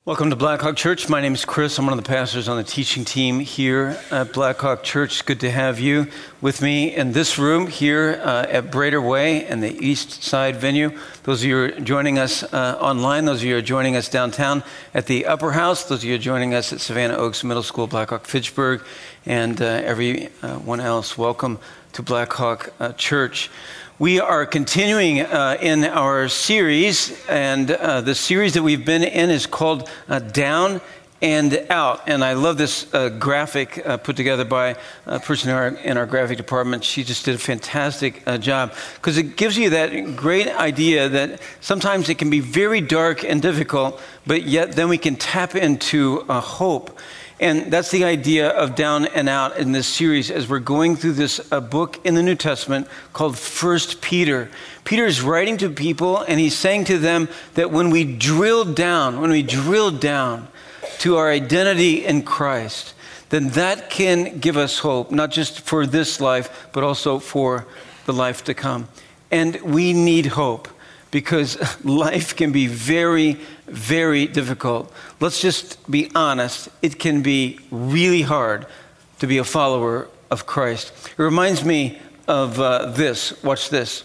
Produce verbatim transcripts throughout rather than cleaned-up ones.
Welcome to Blackhawk Church. My name is Chris. I'm one of the pastors on the teaching team here at Blackhawk Church. It's good to have you with me in this room here uh, at Brader Way in the East Side venue. Those of you who are joining us uh, online, those of you who are joining us downtown at the Upper House, those of you who are joining us at Savannah Oaks Middle School, Blackhawk Fitchburg, and uh, everyone else, welcome to Blackhawk uh, Church. We are continuing uh, in our series, and uh, the series that we've been in is called uh, Down and Out. And I love this uh, graphic uh, put together by a person in our, in our graphic department. She just did a fantastic uh, job because it gives you that great idea that sometimes it can be very dark and difficult, but yet then we can tap into uh, hope. And that's the idea of Down and Out in this series as we're going through this uh, book in the New Testament called First Peter. Peter is writing to people and he's saying to them that when we drill down, when we drill down to our identity in Christ, then that can give us hope, not just for this life, but also for the life to come. And we need hope because life can be very, very difficult. Let's just be honest. It can be really hard to be a follower of Christ. It reminds me of uh, this. Watch this.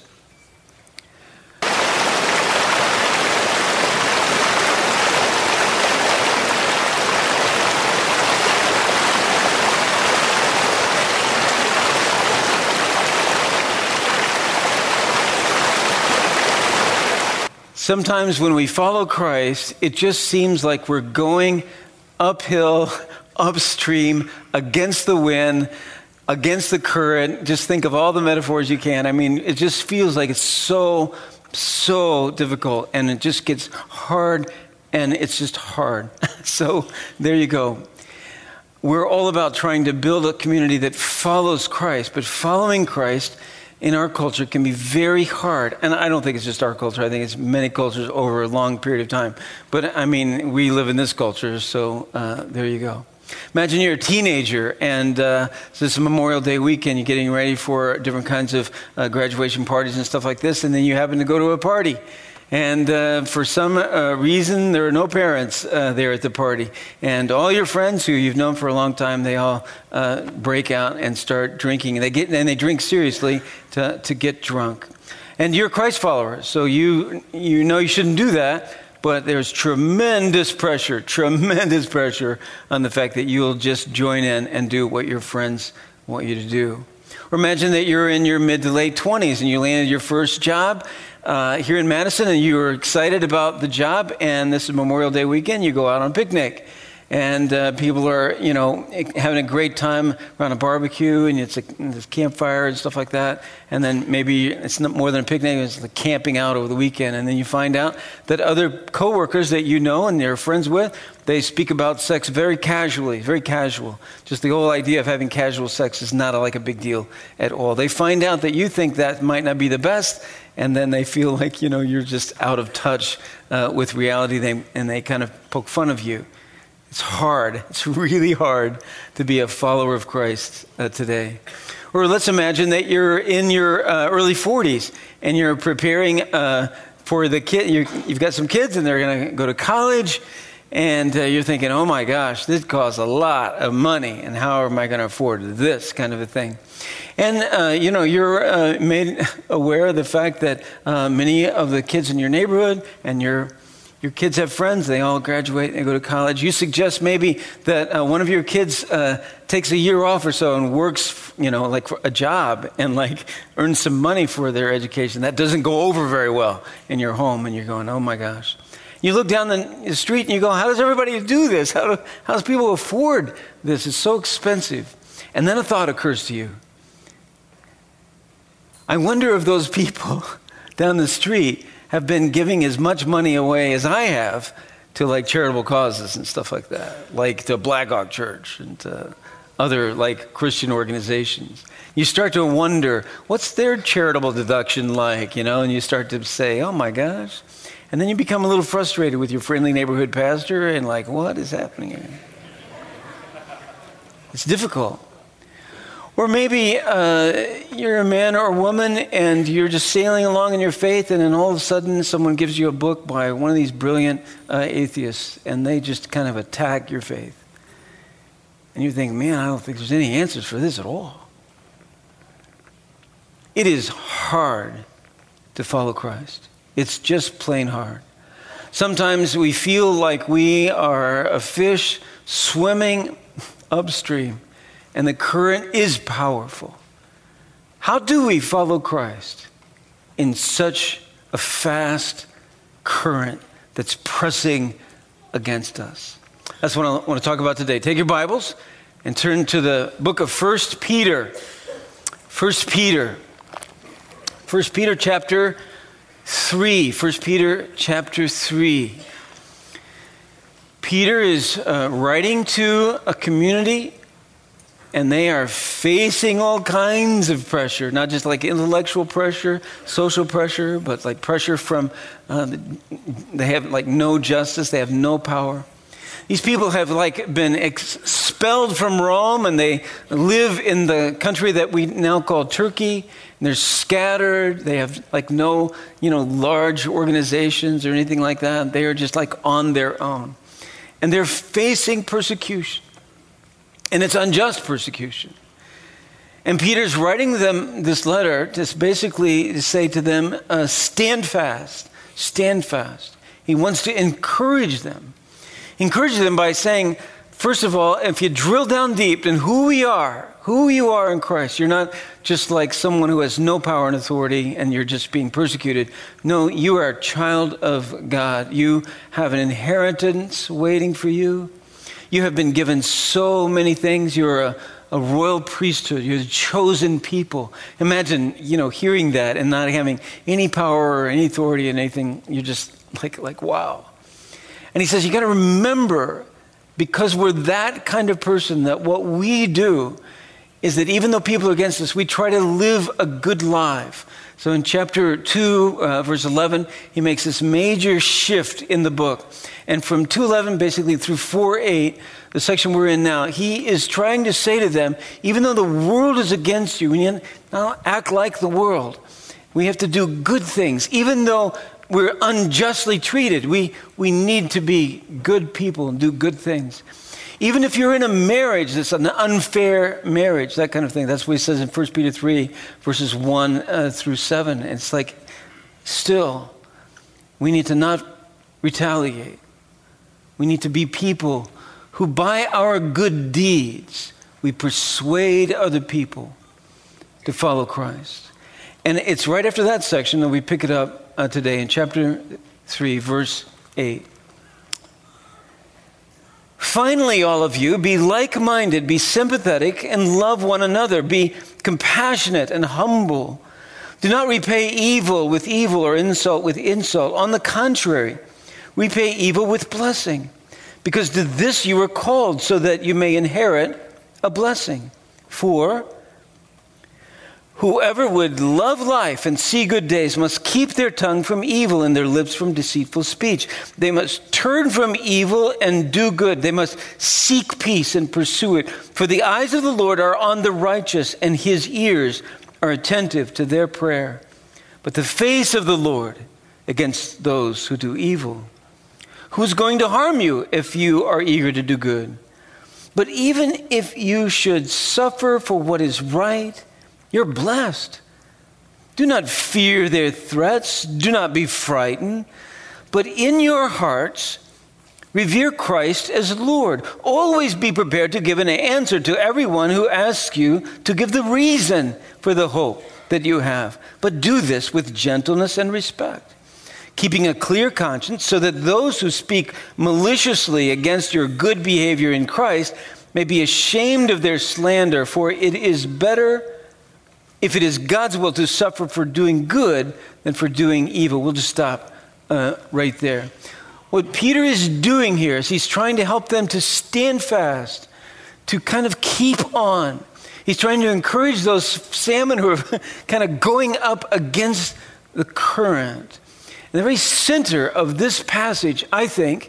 Sometimes when we follow Christ, it just seems like we're going uphill, upstream, against the wind, against the current. Just think of all the metaphors you can. I mean, it just feels like it's so, so difficult, and it just gets hard, and it's just hard. So there you go. We're all about trying to build a community that follows Christ, but following Christ in our culture can be very hard. And I don't think it's just our culture. I think it's many cultures over a long period of time. But I mean, we live in this culture, so uh, there you go. Imagine you're a teenager and uh, so it's a Memorial Day weekend. You're getting ready for different kinds of uh, graduation parties and stuff like this. And then you happen to go to a party. And uh, for some uh, reason, there are no parents uh, there at the party. And all your friends who you've known for a long time, they all uh, break out and start drinking. And they get and they drink seriously to, to get drunk. And you're a Christ follower, so you you know you shouldn't do that. But there's tremendous pressure, tremendous pressure on the fact that you'll just join in and do what your friends want you to do. Or imagine that you're in your mid to late twenties and you landed your first job uh, here in Madison and you were excited about the job, and this is Memorial Day weekend, you go out on a picnic. And uh, people are, you know, having a great time around a barbecue, and it's a, there's campfire and stuff like that. And then maybe it's not more than a picnic, it's like camping out over the weekend. And then you find out that other coworkers that you know and you're friends with, they speak about sex very casually, very casual. Just the whole idea of having casual sex is not a, like a big deal at all. They find out that you think that might not be the best, and then they feel like, you know, you're just out of touch uh, with reality, they, and they kind of poke fun of you. It's hard. It's really hard to be a follower of Christ uh, today. Or let's imagine that you're in your uh, early forties and you're preparing uh, for the kid. You're, you've got some kids and they're going to go to college, and uh, you're thinking, oh my gosh, this costs a lot of money, and how am I going to afford this kind of a thing? And, uh, you know, you're uh, made aware of the fact that uh, many of the kids in your neighborhood and your Your kids have friends, they all graduate and go to college. You suggest maybe that uh, one of your kids uh, takes a year off or so and works, you know, like for a job and like earns some money for their education. That doesn't go over very well in your home, and you're going, oh my gosh. You look down the street and you go, how does everybody do this? How do, how does people afford this? It's so expensive. And then a thought occurs to you. I wonder if those people down the street have been giving as much money away as I have to like charitable causes and stuff like that, like to Blackhawk Church and to other like Christian organizations. You start to wonder, what's their charitable deduction like, you know, and you start to say, oh my gosh. And then you become a little frustrated with your friendly neighborhood pastor and like, what is happening here? It's difficult. Or maybe uh, you're a man or a woman and you're just sailing along in your faith, and then all of a sudden someone gives you a book by one of these brilliant uh, atheists, and they just kind of attack your faith. And you think, man, I don't think there's any answers for this at all. It is hard to follow Christ. It's just plain hard. Sometimes we feel like we are a fish swimming upstream, and the current is powerful. How do we follow Christ in such a fast current that's pressing against us? That's what I want to talk about today. Take your Bibles and turn to the book of First Peter. First Peter. First Peter chapter three. First Peter chapter three. Peter is uh, writing to a community, and they are facing all kinds of pressure, not just like intellectual pressure, social pressure, but like pressure from, uh, they have like no justice, they have no power. These people have like been expelled from Rome, and they live in the country that we now call Turkey, and they're scattered. They have like no, you know, large organizations or anything like that. They are just like on their own. And they're facing persecution. And it's unjust persecution. And Peter's writing them this letter to basically say to them, uh, stand fast, stand fast. He wants to encourage them. Encourage them by saying, first of all, if you drill down deep in who we are, who you are in Christ, you're not just like someone who has no power and authority and you're just being persecuted. No, you are a child of God. You have an inheritance waiting for you. You have been given so many things. You're a, a royal priesthood. You're a chosen people. Imagine, you know, hearing that and not having any power or any authority and anything. You're just like, like, wow. And he says, you got to remember, because we're that kind of person, that what we do is that even though people are against us, we try to live a good life. So in chapter two, uh, verse eleven, he makes this major shift in the book. And from two eleven basically through four eight, the section we're in now, he is trying to say to them, even though the world is against you, we need not act like the world. We have to do good things. Even though we're unjustly treated, we, we need to be good people and do good things. Even if you're in a marriage that's an unfair marriage, that kind of thing. That's what he says in First Peter three, verses one uh, through seven. It's like, still, we need to not retaliate. We need to be people who by our good deeds, we persuade other people to follow Christ. And it's right after that section that we pick it up uh, today in chapter three, verse eight. Finally, all of you, be like-minded, be sympathetic, and love one another. Be compassionate and humble. Do not repay evil with evil or insult with insult. On the contrary, repay evil with blessing, because to this you were called, so that you may inherit a blessing. For whoever would love life and see good days must keep their tongue from evil and their lips from deceitful speech. They must turn from evil and do good. They must seek peace and pursue it. For the eyes of the Lord are on the righteous, and his ears are attentive to their prayer. But the face of the Lord against those who do evil. Who's going to harm you if you are eager to do good? But even if you should suffer for what is right, you're blessed. Do not fear their threats. Do not be frightened. But in your hearts, revere Christ as Lord. Always be prepared to give an answer to everyone who asks you to give the reason for the hope that you have. But do this with gentleness and respect, keeping a clear conscience, so that those who speak maliciously against your good behavior in Christ may be ashamed of their slander. For it is better, if it is God's will, to suffer for doing good than for doing evil. We'll just stop uh, right there. What Peter is doing here is he's trying to help them to stand fast, to kind of keep on. He's trying to encourage those salmon who are kind of going up against the current. And the very center of this passage, I think,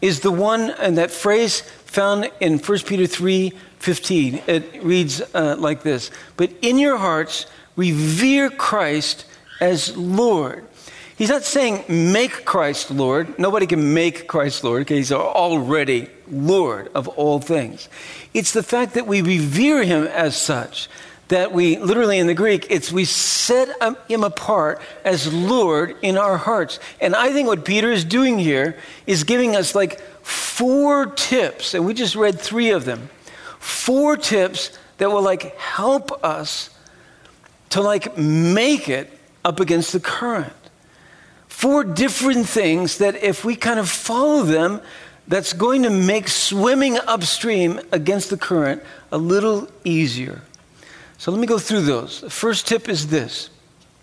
is the one, and that phrase found in First Peter three fifteen. It reads uh, like this: but in your hearts, revere Christ as Lord. He's not saying make Christ Lord. Nobody can make Christ Lord. Okay, he's already Lord of all things. It's the fact that we revere him as such, that we, literally in the Greek, it's we set him apart as Lord in our hearts. And I think what Peter is doing here is giving us like four tips, and we just read three of them. Four tips that will like help us to like make it up against the current. Four different things that if we kind of follow them, that's going to make swimming upstream against the current a little easier. So let me go through those. The first tip is this.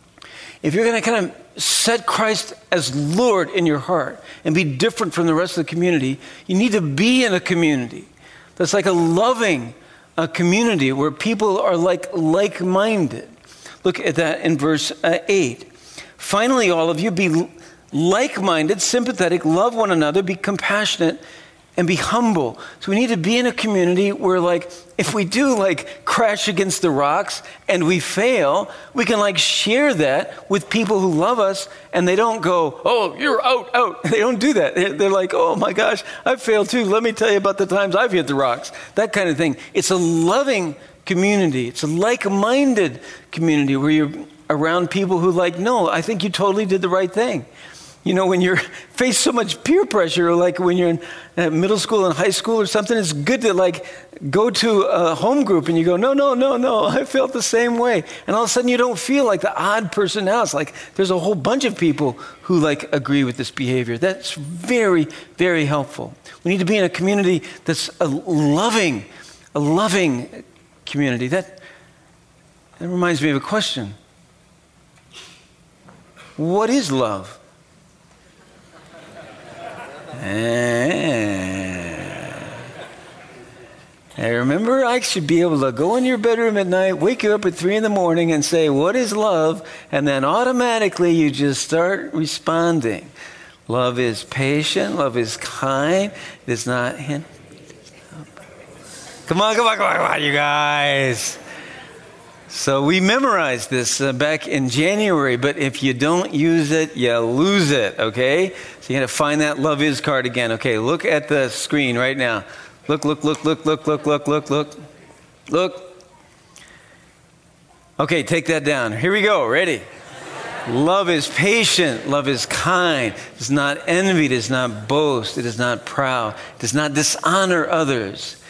If you're going to kind of set Christ as Lord in your heart and be different from the rest of the community, you need to be in a community that's like a loving a community where people are like like-minded. Look at that in verse uh, eight. Finally, all of you, be like-minded, sympathetic, love one another, be compassionate, and be humble. So we need to be in a community where, like, if we do, like, crash against the rocks and we fail, we can, like, share that with people who love us, and they don't go, oh, you're out, out. They don't do that. They're, they're like, oh, my gosh, I failed too. Let me tell you about the times I've hit the rocks. That kind of thing. It's a loving community. It's a like-minded community where you're around people who like, no, I think you totally did the right thing. You know, when you're faced so much peer pressure, like when you're in uh, middle school and high school or something, it's good to like go to a home group and you go, no, no, no, no, I felt the same way. And all of a sudden you don't feel like the odd person now. It's like there's a whole bunch of people who like agree with this behavior. That's very, very helpful. We need to be in a community that's a loving, a loving community. That, that reminds me of a question. What is love? I remember I should be able to go in your bedroom at night, wake you up at three in the morning and say, what is love? And then automatically you just start responding. Love is patient. Love is kind. It is not... Come on, come on, come on, come on, you guys. So we memorized this uh, back in January, but if you don't use it, you lose it, okay? So you got to find that Love Is card again. Okay, look at the screen right now. Look, look, look, look, look, look, look, look, look, look. Okay, take that down. Here we go. Ready? Love is patient. Love is kind. It does not envy. It does not boast. It is not proud. It does not dishonor others.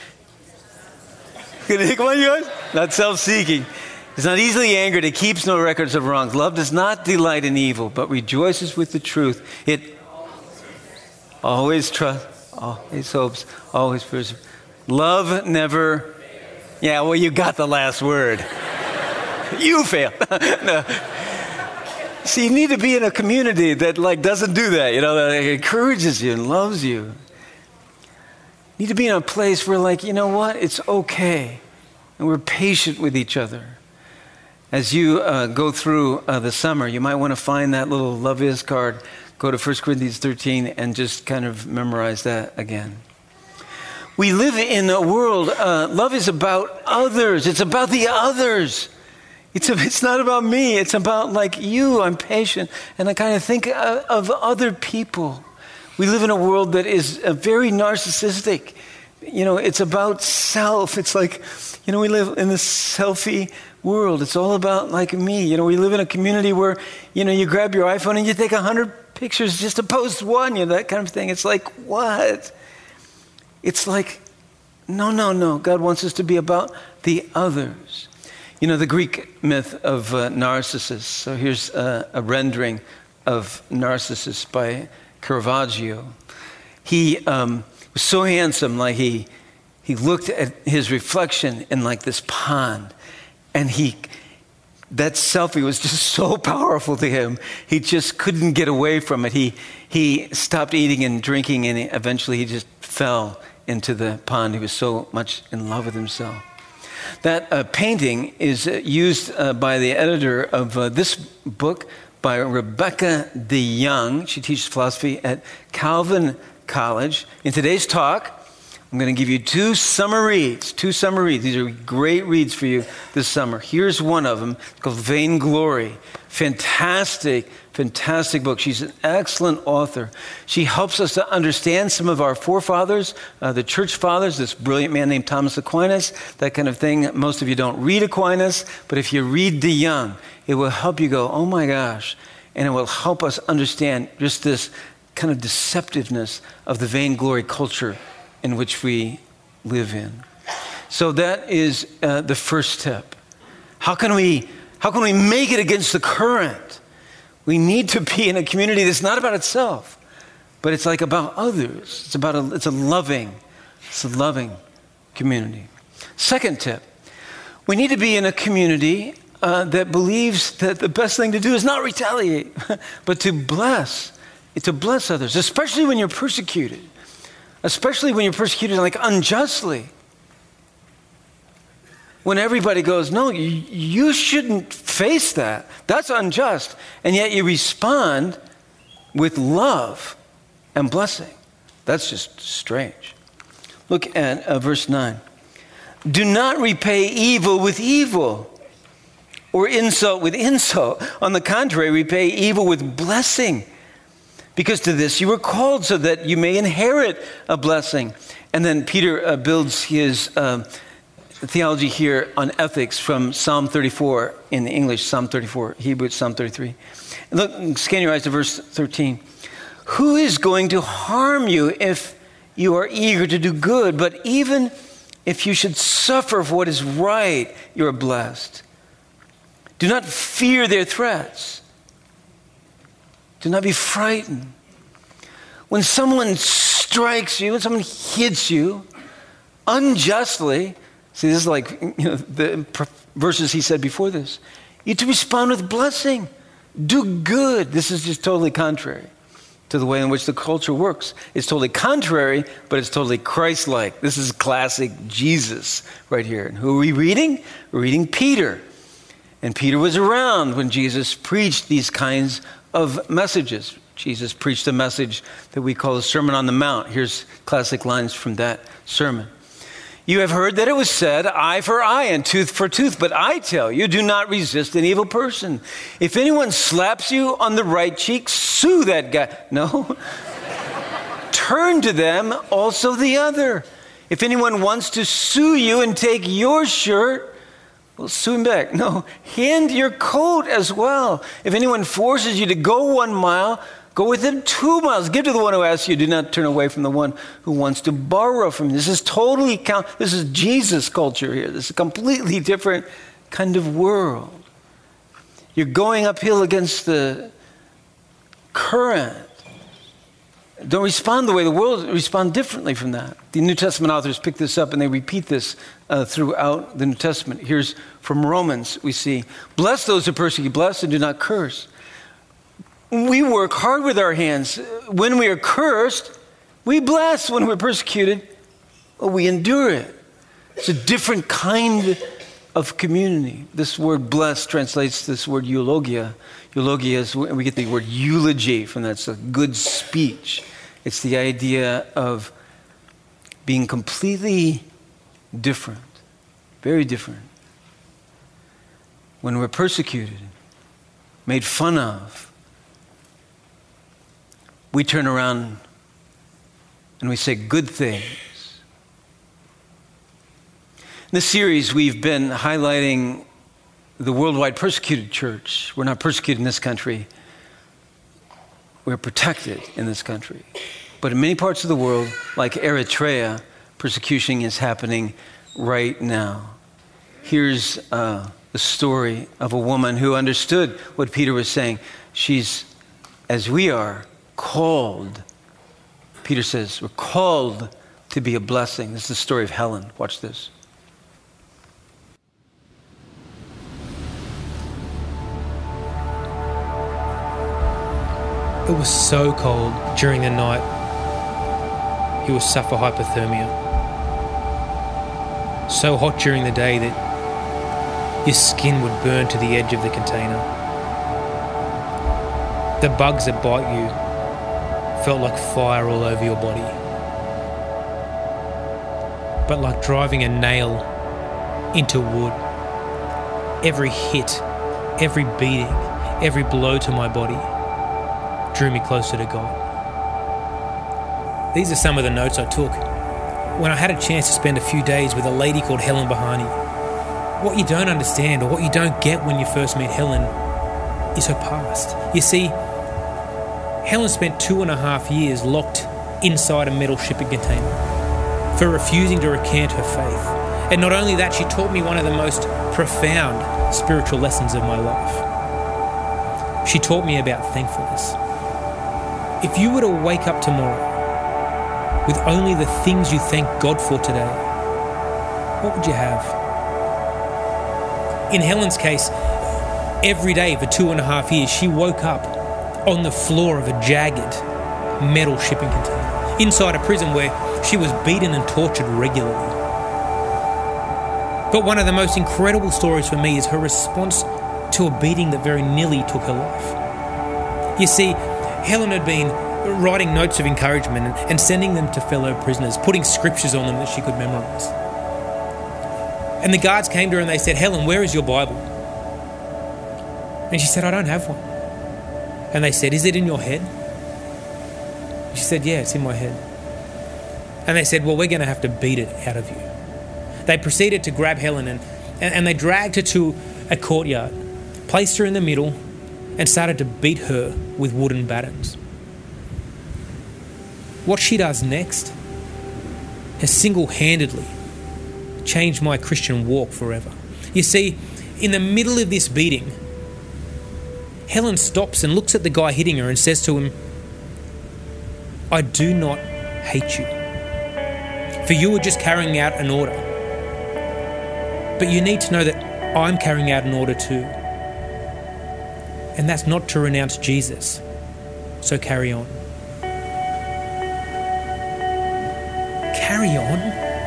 Come on, you guys. Not self-seeking. It's not easily angered. It keeps no records of wrongs. Love does not delight in evil, but rejoices with the truth. It always trusts, always hopes, always perseveres. Love never... Yeah, well, you got the last word. You failed. No. See, you need to be in a community that like doesn't do that, you know, that encourages you and loves you. You need to be in a place where like, you know what, it's okay. And we're patient with each other. As you uh, go through uh, the summer, you might want to find that little Love Is card, go to First Corinthians thirteen and just kind of memorize that again. We live in a world, uh, love is about others. It's about the others. It's, a, it's not about me. It's about like you. I'm patient. And I kind of think of, of other people. We live in a world that is uh, very narcissistic. You know, it's about self. It's like, you know, we live in this selfie world. It's all about like me. You know, we live in a community where, you know, you grab your iPhone and you take a hundred pictures just to post one, you know, that kind of thing. It's like, what? It's like, no, no, no. God wants us to be about the others. You know, the Greek myth of uh, Narcissus. So here's uh, a rendering of Narcissus by Caravaggio. He um, was so handsome, like he he looked at his reflection in like this pond, and he that selfie was just so powerful to him. He just couldn't get away from it. He he stopped eating and drinking, and eventually he just fell into the pond. He was so much in love with himself. That uh, painting is uh, used uh, by the editor of uh, this book by Rebecca DeYoung. She teaches philosophy at Calvin college. In today's talk, I'm going to give you two summer reads, two summer reads. These are great reads for you this summer. Here's one of them. It's called Vainglory. Fantastic, fantastic book. She's an excellent author. She helps us to understand some of our forefathers, uh, the church fathers, this brilliant man named Thomas Aquinas, that kind of thing. Most of you don't read Aquinas, but if you read DeYoung, it will help you go, oh my gosh, and it will help us understand just this kind of deceptiveness of the vainglory culture in which we live in. So that is uh, the first step. How can we, how can we make it against the current? We need to be in a community that's not about itself, but it's like about others. It's about a, it's a loving, it's a loving community. Second tip, we need to be in a community uh, that believes that the best thing to do is not retaliate, but to bless, to bless others, especially when you're persecuted. Especially when you're persecuted like unjustly. When everybody goes, no, you, you shouldn't face that. That's unjust. And yet you respond with love and blessing. That's just strange. Look at uh, verse nine. Do not repay evil with evil or insult with insult. On the contrary, repay evil with blessing. Because to this you were called so that you may inherit a blessing. And then Peter uh, builds his uh, theology here on ethics from Psalm thirty-four in the English, Psalm thirty-four, Hebrew, Psalm thirty-three. And look, scan your eyes to verse thirteen. Who is going to harm you if you are eager to do good? But even if you should suffer for what is right, you are blessed. Do not fear their threats. Do not be frightened. When someone strikes you, when someone hits you unjustly, see, this is like, you know, the verses he said before this. You have to respond with blessing. Do good. This is just totally contrary to the way in which the culture works. It's totally contrary, but it's totally Christ-like. This is classic Jesus right here. And who are we reading? We're reading Peter. And Peter was around when Jesus preached these kinds of messages. Jesus preached a message that we call the Sermon on the Mount. Here's classic lines from that sermon. You have heard that it was said, eye for eye and tooth for tooth, but I tell you, do not resist an evil person. If anyone slaps you on the right cheek, sue that guy. No. Turn to them also the other. If anyone wants to sue you and take your shirt, well, sue him back. No, hand your coat as well. If anyone forces you to go one mile, go with him two miles. Give to the one who asks you. Do not turn away from the one who wants to borrow from you. This is totally, count. This is Jesus culture here. This is a completely different kind of world. You're going uphill against the current. Don't respond the way the world, respond differently from that. The New Testament authors pick this up and they repeat this uh, throughout the New Testament. Here's from Romans, we see, bless those who persecute, bless and do not curse. We work hard with our hands. When we are cursed, we bless. When we're persecuted, well, we endure it. It's a different kind of community. This word bless translates to this word eulogia. Eulogia is, we get the word eulogy from that. It's a good speech. It's the idea of being completely different, very different. When we're persecuted, made fun of, we turn around and we say good things. In this series, we've been highlighting the worldwide persecuted church. We're not persecuted in this country. We're protected in this country. But in many parts of the world, like Eritrea, persecution is happening right now. Here's uh, the story of a woman who understood what Peter was saying. She's, as we are, called. Peter says, we're called to be a blessing. This is the story of Helen. Watch this. It was so cold during the night, he would suffer hypothermia. So hot during the day that your skin would burn to the edge of the container. The bugs that bite you felt like fire all over your body. But like driving a nail into wood, every hit, every beating, every blow to my body drew me closer to God. These are some of the notes I took when I had a chance to spend a few days with a lady called Helen Bahani. What you don't understand, or what you don't get when you first meet Helen, is her past. You see, Helen spent two and a half years locked inside a metal shipping container for refusing to recant her faith. And not only that, she taught me one of the most profound spiritual lessons of my life. She taught me about thankfulness. If you were to wake up tomorrow with only the things you thank God for today, what would you have? In Helen's case, every day for two and a half years, she woke up on the floor of a jagged metal shipping container inside a prison where she was beaten and tortured regularly. But one of the most incredible stories for me is her response to a beating that very nearly took her life. You see, Helen had been writing notes of encouragement and sending them to fellow prisoners, putting scriptures on them that she could memorize. And the guards came to her and they said, "Helen, where is your Bible?" And she said, "I don't have one." And they said, "Is it in your head?" She said, "Yeah, it's in my head." And they said, "Well, we're going to have to beat it out of you." They proceeded to grab Helen and, and, and they dragged her to a courtyard, placed her in the middle, and started to beat her with wooden batons. What she does next has single-handedly changed my Christian walk forever. You see, in the middle of this beating, Helen stops and looks at the guy hitting her and says to him, "I do not hate you, for you are just carrying out an order. But you need to know that I'm carrying out an order too. And that's not to renounce Jesus. So carry on." Carry on?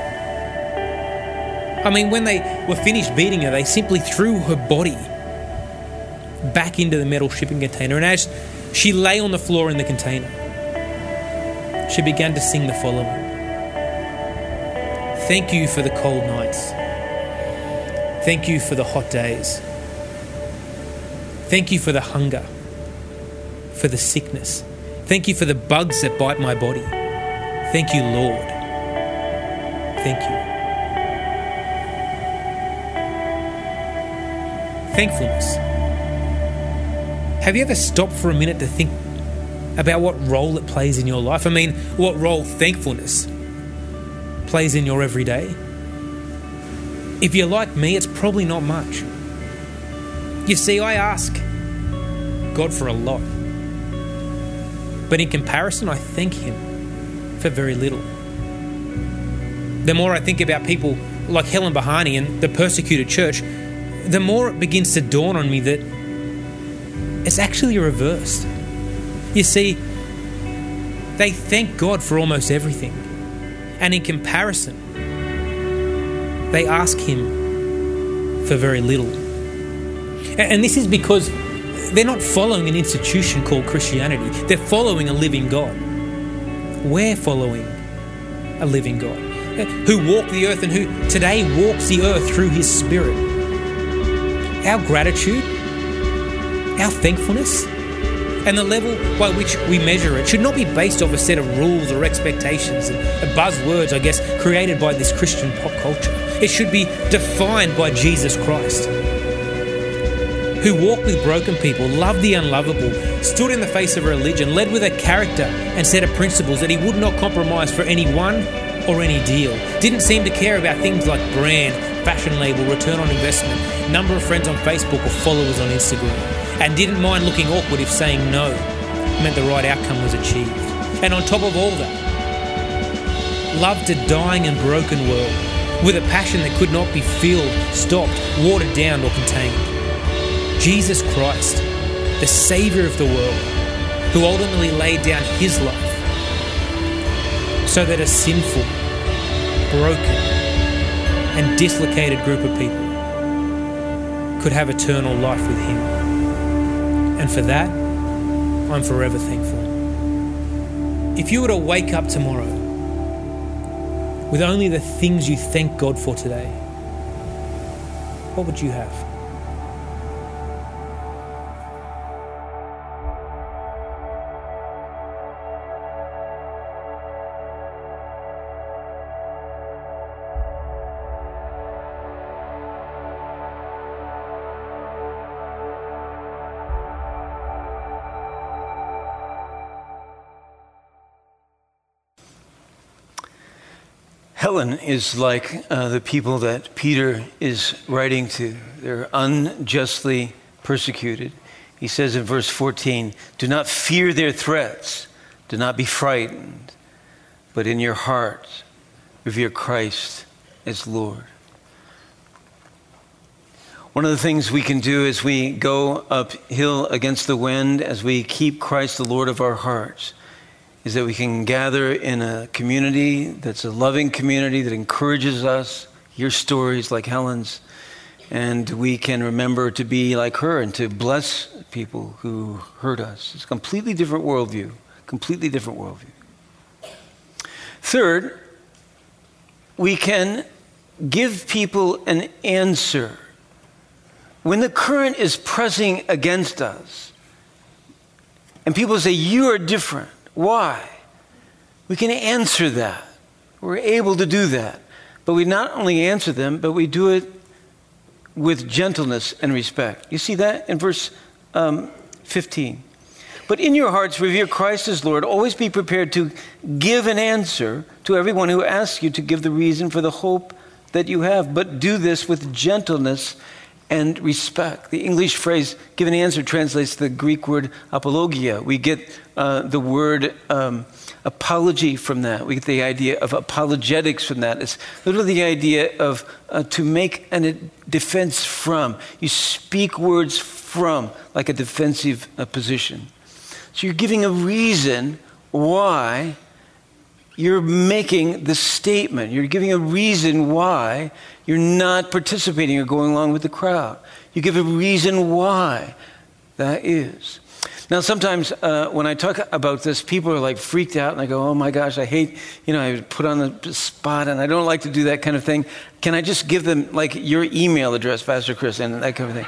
I mean, when they were finished beating her, they simply threw her body back into the metal shipping container. And as she lay on the floor in the container, she began to sing the following: "Thank you for the cold nights. Thank you for the hot days. Thank you for the hunger, for the sickness. Thank you for the bugs that bite my body. Thank you, Lord. Thank you." Thankfulness. Have you ever stopped for a minute to think about what role it plays in your life? I mean, what role thankfulness plays in your everyday? If you're like me, it's probably not much. You see, I ask God for a lot. But in comparison, I thank Him for very little. The more I think about people like Helen Bahani and the persecuted church, the more it begins to dawn on me that it's actually reversed. You see, they thank God for almost everything. And in comparison, they ask Him for very little. And this is because they're not following an institution called Christianity. They're following a living God. We're following a living God who walked the earth and who today walks the earth through His Spirit. Our gratitude, our thankfulness, and the level by which we measure it should not be based off a set of rules or expectations and buzzwords, I guess, created by this Christian pop culture. It should be defined by Jesus Christ, who walked with broken people, loved the unlovable, stood in the face of religion, led with a character and set of principles that He would not compromise for anyone or any deal. Didn't seem to care about things like brand, fashion label, return on investment, number of friends on Facebook or followers on Instagram, and didn't mind looking awkward if saying no meant the right outcome was achieved. And on top of all that, loved a dying and broken world with a passion that could not be filled, stopped, watered down or contained. Jesus Christ, the Saviour of the world, who ultimately laid down His life so that a sinful, broken and dislocated group of people could have eternal life with Him. And for that, I'm forever thankful. If you were to wake up tomorrow with only the things you thank God for today, what would you have? Helen is like uh, the people that Peter is writing to. They're unjustly persecuted. He says in verse fourteen, do not fear their threats. Do not be frightened. But in your heart, revere Christ as Lord. One of the things we can do as we go uphill against the wind, as we keep Christ the Lord of our hearts, is that we can gather in a community that's a loving community that encourages us, hear stories like Helen's, and we can remember to be like her and to bless people who hurt us. It's a completely different worldview, completely different worldview. Third, we can give people an answer. When the current is pressing against us, and people say, you are different, why? We can answer that. We're able to do that. But we not only answer them, but we do it with gentleness and respect. You see that in verse um, fifteen. But in your hearts, revere Christ as Lord. Always be prepared to give an answer to everyone who asks you to give the reason for the hope that you have. But do this with gentleness and respect. The English phrase give an answer translates the Greek word apologia. We get uh, the word um, apology from that. We get the idea of apologetics from that. It's literally the idea of uh, to make a defense from. You speak words from, like a defensive uh, position. So you're giving a reason why you're making the statement. You're giving a reason why you're not participating or going along with the crowd. You give a reason why that is. Now, sometimes uh, when I talk about this, people are like freaked out and I go, oh my gosh, I hate, you know, I put on the spot and I don't like to do that kind of thing. Can I just give them like your email address, Pastor Chris, and that kind of thing?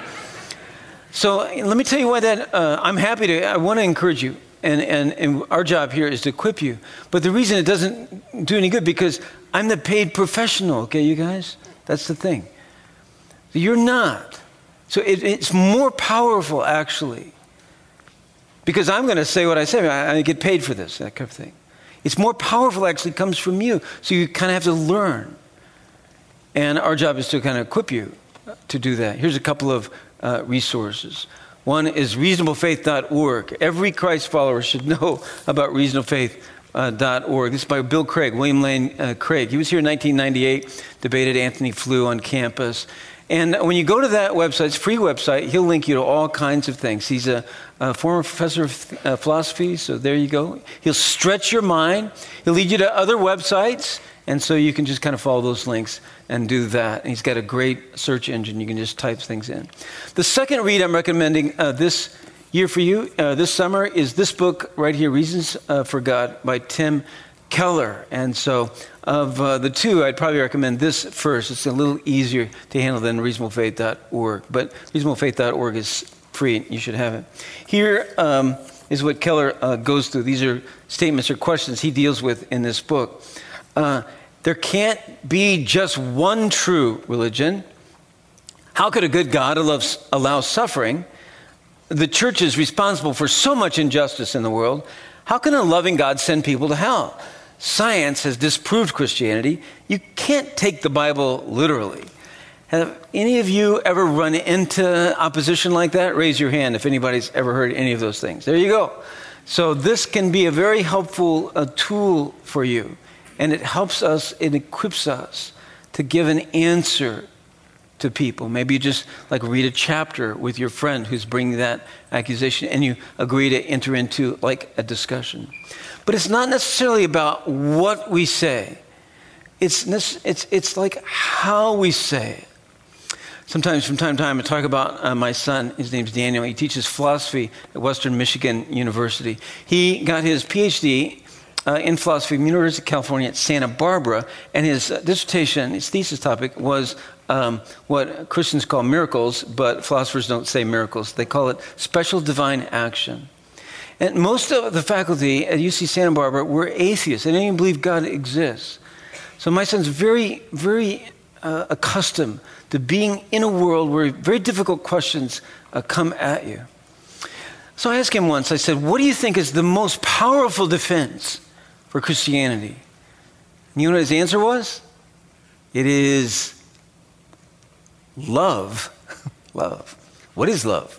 So let me tell you why that, uh, I'm happy to, I want to encourage you. And, and, and our job here is to equip you. But the reason it doesn't do any good, because I'm the paid professional, okay, you guys? That's the thing. You're not. So it, it's more powerful, actually. Because I'm going to say what I say. I, I get paid for this, that kind of thing. It's more powerful, actually, comes from you. So you kind of have to learn. And our job is to kind of equip you to do that. Here's a couple of uh, resources. One is reasonable faith dot org. Every Christ follower should know about reasonable faith dot org. This is by Bill Craig, William Lane uh, Craig. He was here in nineteen ninety-eight, debated Anthony Flew on campus. And when you go to that website, it's a free website, he'll link you to all kinds of things. He's a, a former professor of uh, philosophy, so there you go. He'll stretch your mind. He'll lead you to other websites, and so you can just kind of follow those links and do that. And he's got a great search engine. You can just type things in. The second read I'm recommending uh, this year for you, uh, this summer, is this book right here, Reasons uh, for God by Tim Keller. And so of uh, the two, I'd probably recommend this first. It's a little easier to handle than reasonable faith dot org. But reasonable faith dot org is free. You should have it. Here um, is what Keller uh, goes through. These are statements or questions he deals with in this book. Uh, there can't be just one true religion. How could a good God allow suffering? The church is responsible for so much injustice in the world. How can a loving God send people to hell? Science has disproved Christianity. You can't take the Bible literally. Have any of you ever run into opposition like that? Raise your hand if anybody's ever heard any of those things. There you go. So this can be a very helpful uh, tool for you. And it helps us, it equips us to give an answer to people. Maybe you just like read a chapter with your friend who's bringing that accusation and you agree to enter into like a discussion. But it's not necessarily about what we say. It's, it's, it's like how we say it. Sometimes from time to time I talk about uh, my son. His name's Daniel. He teaches philosophy at Western Michigan University. He got his P H D uh, in philosophy from the University of California at Santa Barbara, and his uh, dissertation, his thesis topic was um, what Christians call miracles, but philosophers don't say miracles. They call it special divine action. And most of the faculty at U C Santa Barbara were atheists. They didn't even believe God exists. So my son's very, very uh, accustomed to being in a world where very difficult questions uh, come at you. So I asked him once, I said, what do you think is the most powerful defense for Christianity? And you know what his answer was? It is love. Love. What is love?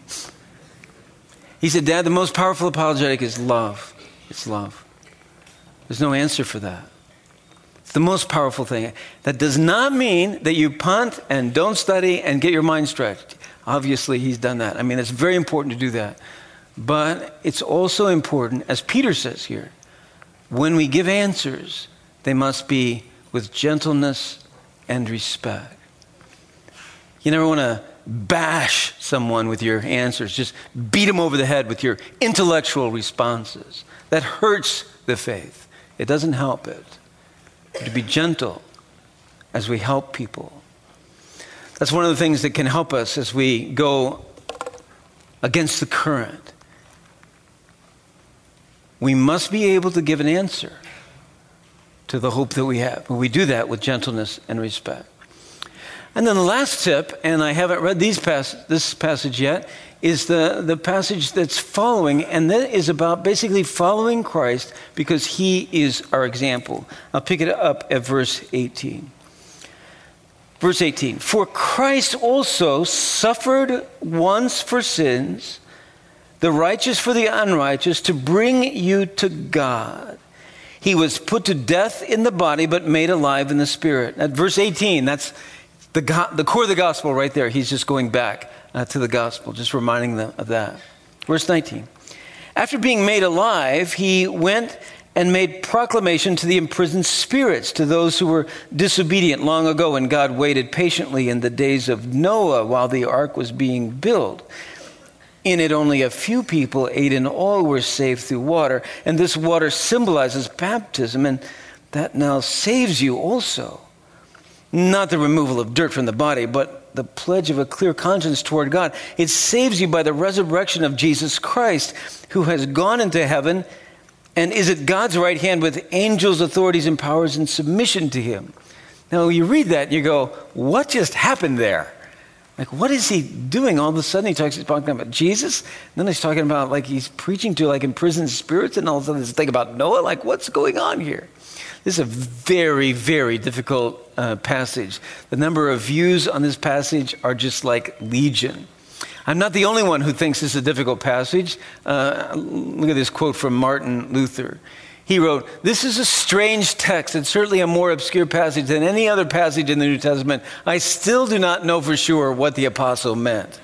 He said, Dad, the most powerful apologetic is love. It's love. There's no answer for that. It's the most powerful thing. That does not mean that you punt and don't study and get your mind stretched. Obviously, he's done that. I mean, it's very important to do that. But it's also important, as Peter says here, when we give answers, they must be with gentleness and respect. You never want to bash someone with your answers. Just beat them over the head with your intellectual responses. That hurts the faith. It doesn't help it. To be gentle as we help people. That's one of the things that can help us as we go against the current. We must be able to give an answer to the hope that we have. But we do that with gentleness and respect. And then the last tip, and I haven't read these pass- this passage yet, is the, the passage that's following, and that is about basically following Christ because he is our example. I'll pick it up at verse eighteen. Verse eighteen, for Christ also suffered once for sins, the righteous for the unrighteous, to bring you to God. He was put to death in the body, but made alive in the spirit. At verse eighteen, that's the, go- the core of the gospel right there. He's just going back uh, to the gospel, just reminding them of that. Verse nineteen, after being made alive, he went and made proclamation to the imprisoned spirits, to those who were disobedient long ago when God waited patiently in the days of Noah while the ark was being built. In it, only a few people, eight in all, were saved through water. And this water symbolizes baptism, and that now saves you also. Not the removal of dirt from the body, but the pledge of a clear conscience toward God. It saves you by the resurrection of Jesus Christ, who has gone into heaven and is at God's right hand with angels, authorities, and powers in submission to him. Now, you read that and you go, what just happened there? Like, what is he doing? All of a sudden, he talks, he's talking about Jesus. And then he's talking about, like, he's preaching to, like, imprisoned spirits. And all of a sudden, this thing about Noah. Like, what's going on here? This is a very, very difficult uh, passage. The number of views on this passage are just like legion. I'm not the only one who thinks this is a difficult passage. Uh, look at this quote from Martin Luther. He wrote, this is a strange text and certainly a more obscure passage than any other passage in the New Testament. I still do not know for sure what the apostle meant.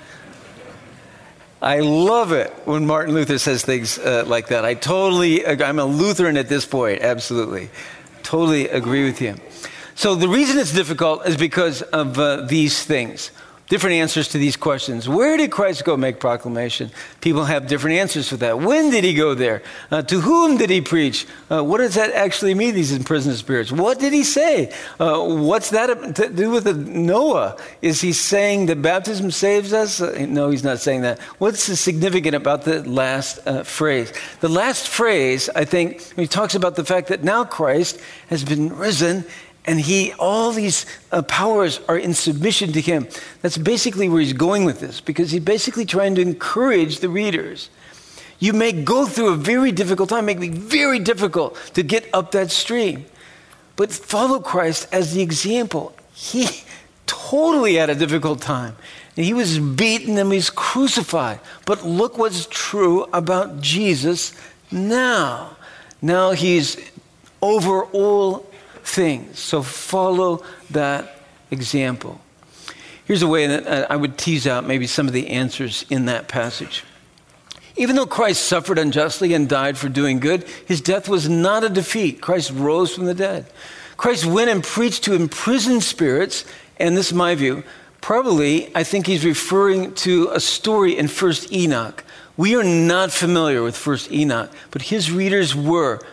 I love it when Martin Luther says things uh, like that. I totally, I'm a Lutheran at this point, absolutely. Totally agree with him. So the reason it's difficult is because of uh, these things. Different answers to these questions. Where did Christ go make proclamation? People have different answers for that. When did he go there? Uh, to whom did he preach? Uh, what does that actually mean, these imprisoned spirits? What did he say? Uh, what's that to do with the Noah? Is he saying that baptism saves us? Uh, no, he's not saying that. What's the significant about the last uh, phrase? The last phrase, I think, he talks about the fact that now Christ has been risen and he, all these uh, powers are in submission to him. That's basically where he's going with this, because he's basically trying to encourage the readers. You may go through a very difficult time, make it very difficult to get up that stream, but follow Christ as the example. He totally had a difficult time. He was beaten and he was crucified. But look what's true about Jesus now. Now he's over all things. So follow that example. Here's a way that I would tease out maybe some of the answers in that passage. Even though Christ suffered unjustly and died for doing good, his death was not a defeat. Christ rose from the dead. Christ went and preached to imprisoned spirits, and this is my view, probably I think he's referring to a story in First Enoch. We are not familiar with First Enoch, but his readers were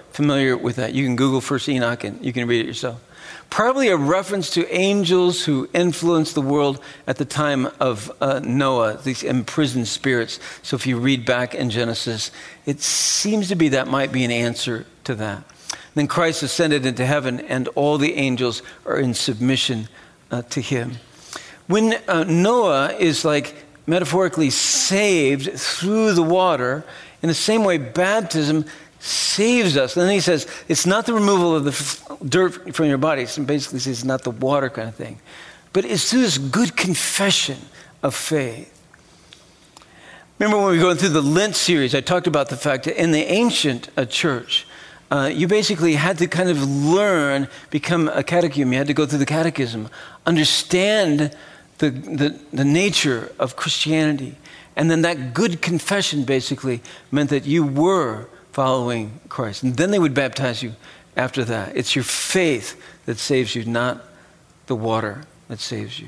familiar with that. You can Google First Enoch and you can read it yourself. Probably a reference to angels who influenced the world at the time of uh, Noah, these imprisoned spirits. So if you read back in Genesis, it seems to be that might be an answer to that. Then Christ ascended into heaven and all the angels are in submission uh, to him. When uh, Noah is like metaphorically saved through the water, in the same way baptism saves us. And then he says, it's not the removal of the f- dirt from your body. It basically says it's not the water kind of thing. But it's through this good confession of faith. Remember when we were going through the Lent series, I talked about the fact that in the ancient uh, church, uh, you basically had to kind of learn, become a catechism. You had to go through the catechism, understand the, the, the nature of Christianity. And then that good confession basically meant that you were following Christ. And then they would baptize you after that. It's your faith that saves you, not the water that saves you.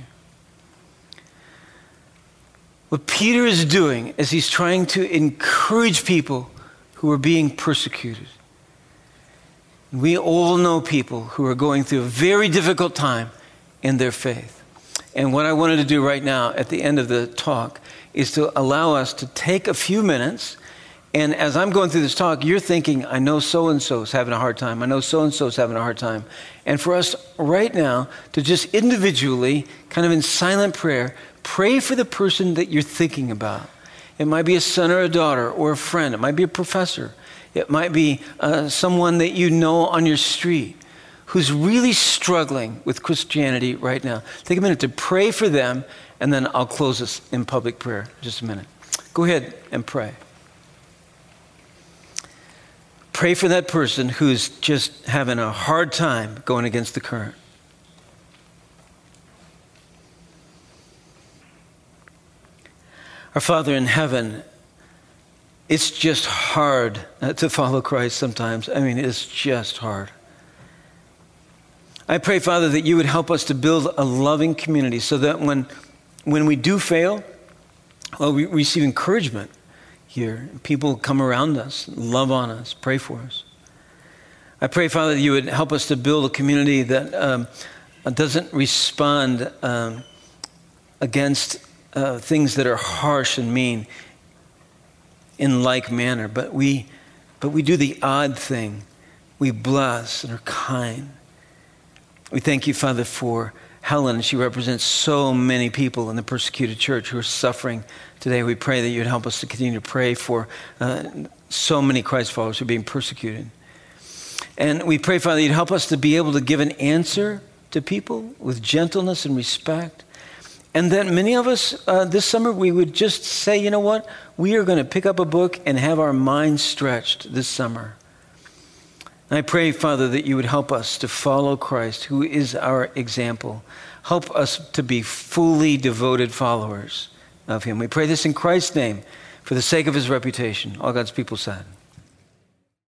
What Peter is doing is he's trying to encourage people who are being persecuted. We all know people who are going through a very difficult time in their faith. And what I wanted to do right now at the end of the talk is to allow us to take a few minutes. And as I'm going through this talk, you're thinking, I know so-and-so is having a hard time. I know so-and-so is having a hard time. And for us right now to just individually, kind of in silent prayer, pray for the person that you're thinking about. It might be a son or a daughter or a friend. It might be a professor. It might be uh, someone that you know on your street who's really struggling with Christianity right now. Take a minute to pray for them, and then I'll close this in public prayer in just a minute. Go ahead and pray. Pray for that person who's just having a hard time going against the current. Our Father in heaven, it's just hard to follow Christ sometimes. I mean, it's just hard. I pray, Father, that you would help us to build a loving community so that when, when we do fail, well, we receive encouragement here. People come around us, love on us, pray for us. I pray, Father, that you would help us to build a community that um, doesn't respond um, against uh, things that are harsh and mean in like manner, but we, but we do the odd thing. We bless and are kind. We thank you, Father, for Helen. She represents so many people in the persecuted church who are suffering today. We pray that you'd help us to continue to pray for uh, so many Christ followers who are being persecuted. And we pray, Father, you'd help us to be able to give an answer to people with gentleness and respect. And then many of us uh, this summer, we would just say, you know what? We are going to pick up a book and have our minds stretched this summer. And I pray, Father, that you would help us to follow Christ, who is our example. Help us to be fully devoted followers of him. We pray this in Christ's name for the sake of his reputation. All God's people said.